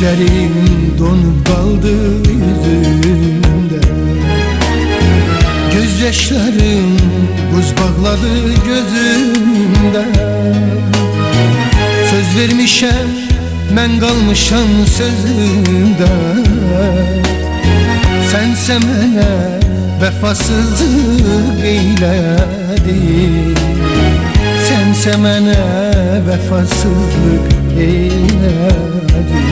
Gözlerim donup kaldı yüzümde, gözyaşlarım buz bağladı gözümde. Söz vermişem, mən qalmışam sözümdə. Sənsə mənə vəfasızlıq eylədin, sənsə mənə vəfasızlıq eylədin.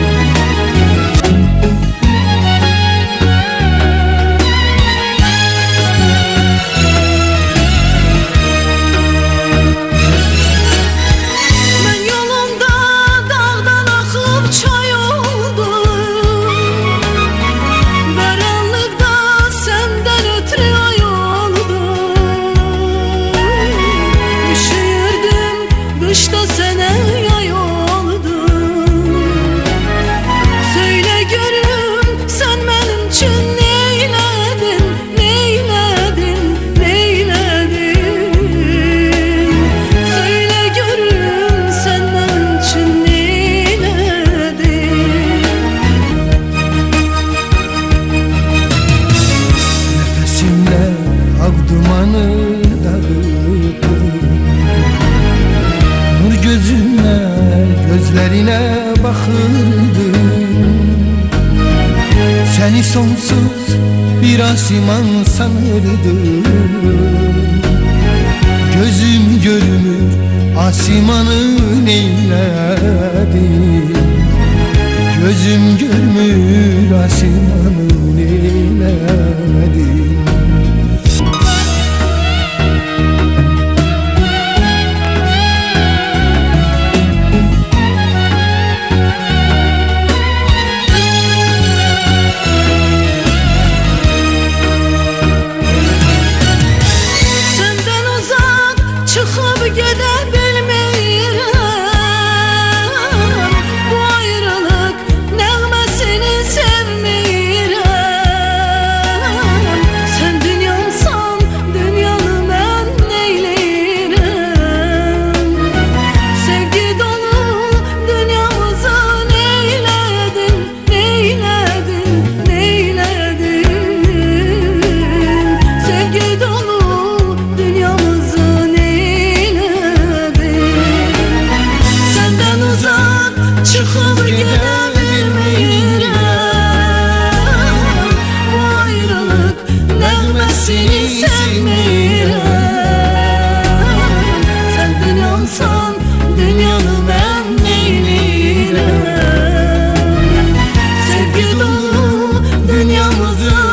Kışta sene yay oldum. Söyle görüm sen benim için neyledin, neyledin, neyledin. Söyle görüm sen benim için neyledin. Nefesimle ak dumanı dağıttım, gözüne, gözlerine bakırdım. Seni sonsuz bir asiman sanırdım. Gözüm görmür asimanı neyledim. Gözüm görmür asimanı neyledim. Çıkıp gidebilmirəm. Bu ayrılık nəğməsini sevmirəm. Sen dünyamsan, dünyanı mən neyləyirəm. Sevgi dolu dünyamızı